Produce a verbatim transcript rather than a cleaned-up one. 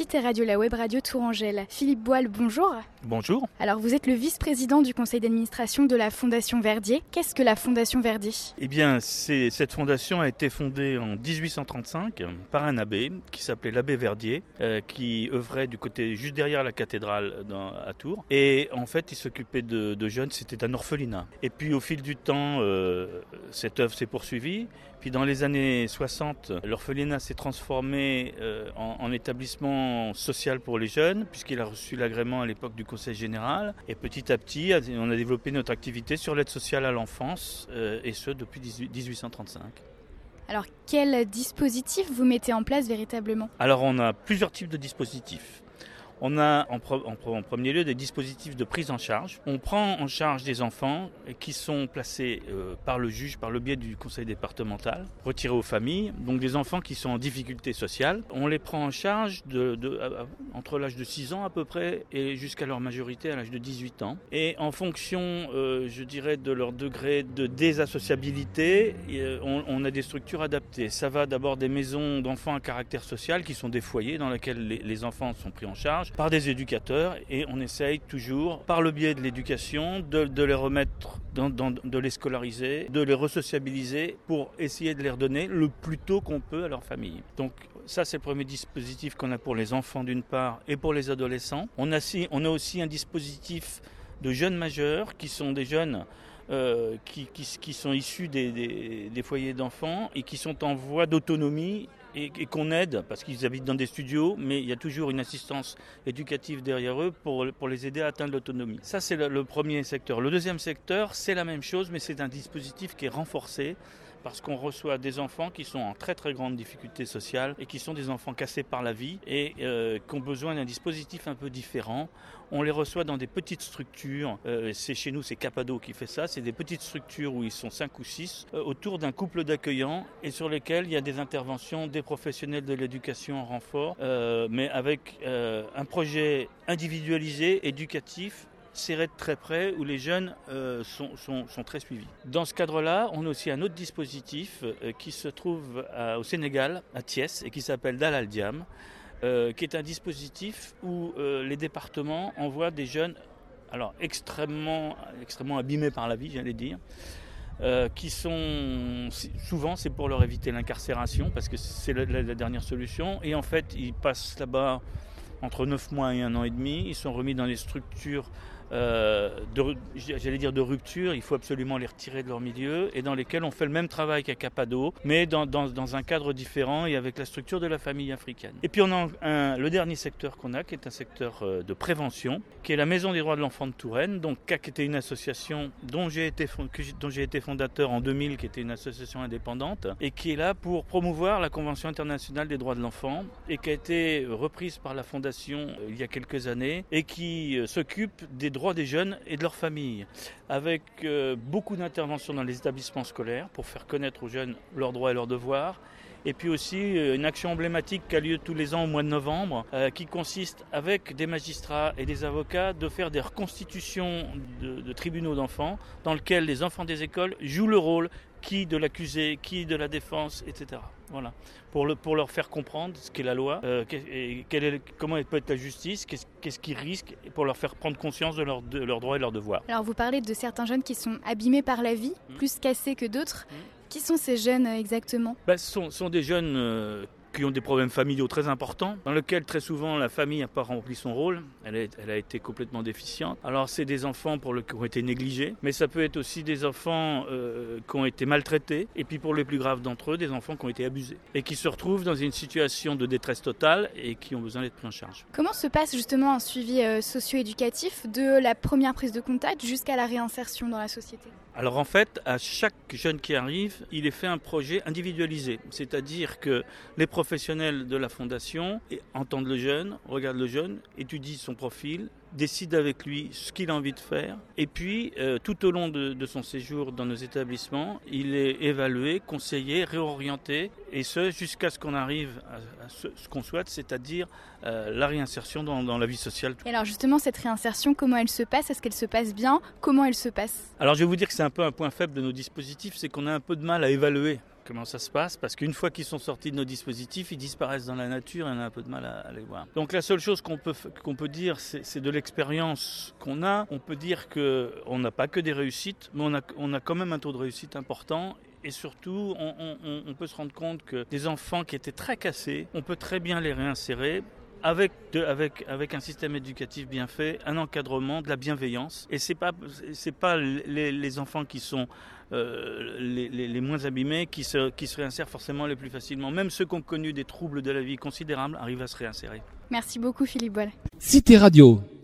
site et radio, la web radio Tourangelle. Philippe Boile, bonjour. Bonjour. Alors vous êtes le vice-président du conseil d'administration de la Fondation Verdier. Qu'est-ce que la Fondation Verdier ? Eh bien, c'est, cette fondation a été fondée en dix-huit cent trente-cinq par un abbé qui s'appelait l'abbé Verdier, euh, qui œuvrait du côté juste derrière la cathédrale dans, à Tours. Et en fait, il s'occupait de, de jeunes, c'était un orphelinat. Et puis au fil du temps, euh, cette œuvre s'est poursuivie. Puis dans les années soixante, l'orphelinat s'est transformé euh, en, en établissement social pour les jeunes, puisqu'il a reçu l'agrément à l'époque du Conseil général. Et petit à petit, on a développé notre activité sur l'aide sociale à l'enfance, euh, et ce depuis dix-huit cent trente-cinq. Alors quel dispositif vous mettez en place véritablement ? Alors on a plusieurs types de dispositifs. On a en, pre- en, pre- en premier lieu des dispositifs de prise en charge. On prend en charge des enfants qui sont placés euh, par le juge, par le biais du conseil départemental, retirés aux familles, donc des enfants qui sont en difficulté sociale. On les prend en charge de, de, euh, entre l'âge de six ans à peu près et jusqu'à leur majorité à l'âge de dix-huit ans. Et en fonction, euh, je dirais, de leur degré de désassociabilité, euh, on, on a des structures adaptées. Ça va d'abord des maisons d'enfants à caractère social qui sont des foyers dans lesquels les, les enfants sont pris en charge par des éducateurs, et on essaye toujours, par le biais de l'éducation, de, de les remettre, dans, dans, de les scolariser, de les resociabiliser pour essayer de les redonner le plus tôt qu'on peut à leur famille. Donc ça, c'est le premier dispositif qu'on a pour les enfants d'une part et pour les adolescents. On a, on a aussi un dispositif de jeunes majeurs qui sont des jeunes euh, qui, qui, qui sont issus des, des, des foyers d'enfants et qui sont en voie d'autonomie et, et qu'on aide parce qu'ils habitent dans des studios, mais il y a toujours une assistance éducative derrière eux pour, pour les aider à atteindre l'autonomie. Ça, c'est le, le premier secteur. Le deuxième secteur, c'est la même chose, mais c'est un dispositif qui est renforcé parce qu'on reçoit des enfants qui sont en très très grande difficulté sociale et qui sont des enfants cassés par la vie et euh, qui ont besoin d'un dispositif un peu différent. On les reçoit dans des petites structures, euh, c'est chez nous c'est Capado qui fait ça, c'est des petites structures où ils sont cinq ou six, euh, autour d'un couple d'accueillants et sur lesquels il y a des interventions des professionnels de l'éducation en renfort, euh, mais avec euh, un projet individualisé, éducatif, serré de très près, où les jeunes euh, sont, sont, sont très suivis. Dans ce cadre-là, on a aussi un autre dispositif euh, qui se trouve à, au Sénégal, à Thiès, et qui s'appelle Dalal Diam, euh, qui est un dispositif où euh, les départements envoient des jeunes alors, extrêmement, extrêmement abîmés par la vie, j'allais dire, euh, qui sont, souvent c'est pour leur éviter l'incarcération, parce que c'est la, la, la dernière solution, et en fait ils passent là-bas entre neuf mois et un an et demi, ils sont remis dans des structures euh, de, j'allais dire de rupture, il faut absolument les retirer de leur milieu, et dans lesquels on fait le même travail qu'à Capado, mais dans, dans, dans un cadre différent et avec la structure de la famille africaine. Et puis on a un, le dernier secteur qu'on a, qui est un secteur de prévention, qui est la Maison des droits de l'enfant de Touraine, donc C A C était une association dont j'ai été, dont j'ai été fondateur en deux mille, qui était une association indépendante, et qui est là pour promouvoir la Convention internationale des droits de l'enfant, et qui a été reprise par la Fondation il y a quelques années, et qui s'occupe des droits des jeunes et de leurs familles, avec euh, beaucoup d'interventions dans les établissements scolaires pour faire connaître aux jeunes leurs droits et leurs devoirs, et puis aussi euh, une action emblématique qui a lieu tous les ans au mois de novembre, euh, qui consiste avec des magistrats et des avocats de faire des reconstitutions de, de tribunaux d'enfants dans lesquels les enfants des écoles jouent le rôle qui de l'accusé, qui de la défense, et cetera. Voilà, pour, le, pour leur faire comprendre ce qu'est la loi, euh, et quelle est, comment peut être la justice, qu'est-ce, qu'est-ce qu'ils risquent, et pour leur faire prendre conscience de, leur, de leurs droits et leurs devoirs. Alors vous parlez de certains jeunes qui sont abîmés par la vie, mmh. plus cassés que d'autres. Mmh. Qui sont ces jeunes exactement ? Ben, ce sont, sont des jeunes euh, qui ont des problèmes familiaux très importants, dans lesquels très souvent la famille n'a pas rempli son rôle, elle, est, elle a été complètement déficiente. Alors c'est des enfants pour le, qui ont été négligés, mais ça peut être aussi des enfants euh, qui ont été maltraités, et puis pour les plus graves d'entre eux, des enfants qui ont été abusés, et qui se retrouvent dans une situation de détresse totale et qui ont besoin d'être pris en charge. Comment se passe justement un suivi euh, socio-éducatif de la première prise de contact jusqu'à la réinsertion dans la société ? Alors en fait, à chaque jeune qui arrive, il est fait un projet individualisé, c'est-à-dire que les professionnels de la fondation entendent le jeune, regardent le jeune, étudient son profil, décident avec lui ce qu'il a envie de faire, et puis euh, tout au long de, de son séjour dans nos établissements, il est évalué, conseillé, réorienté, et ce jusqu'à ce qu'on arrive à, à ce, ce qu'on souhaite, c'est-à-dire euh, la réinsertion dans, dans la vie sociale. Et alors justement, cette réinsertion, comment elle se passe ? Est-ce qu'elle se passe bien ? Comment elle se passe ? Alors je vais vous dire que c'est un peu un point faible de nos dispositifs, c'est qu'on a un peu de mal à évaluer Comment ça se passe? Parce qu'une fois qu'ils sont sortis de nos dispositifs, ils disparaissent dans la nature et on a un peu de mal à, à les voir. Donc la seule chose qu'on peut, qu'on peut dire, c'est, c'est de l'expérience qu'on a. On peut dire qu'on n'a pas que des réussites, mais on a, on a quand même un taux de réussite important. Et surtout, on, on, on peut se rendre compte que des enfants qui étaient très cassés, on peut très bien les réinsérer. Avec, de, avec, avec un système éducatif bien fait, un encadrement, de la bienveillance. Et ce n'est pas, c'est pas les, les enfants qui sont euh, les, les, les moins abîmés qui se, qui se réinsèrent forcément les plus facilement. Même ceux qui ont connu des troubles de la vie considérables arrivent à se réinsérer. Merci beaucoup Philippe Boil. Cité Radio.